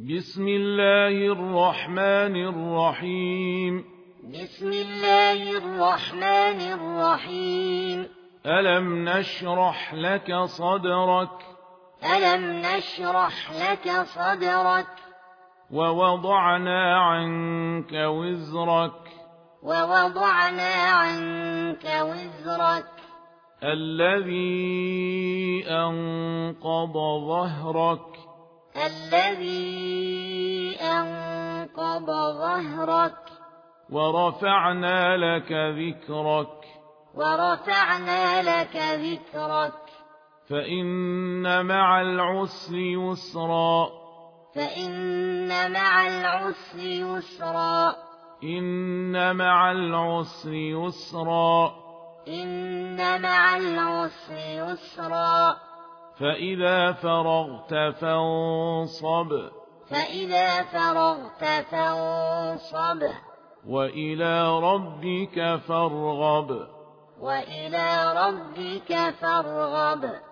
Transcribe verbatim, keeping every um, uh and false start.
بسم الله الرحمن الرحيم بسم الله الرحمن الرحيم ألم نشرح لك صدرك ألم نشرح لك صدرك ووضعنا عنك وزرك ووضعنا عنك وزرك الذي أنقض ظهرك الذي أنقض ظهرك ورفعنا لك ذكرك ورفعنا لك ذكرك فإن مع العسر يسرا فإن مع العسر يسرا إن مع العسر يسرا إن مع العسر يسرا فإذا فرغت فانصب فإذا فرغت فانصب وإلى ربك فارغب وإلى ربك فارغب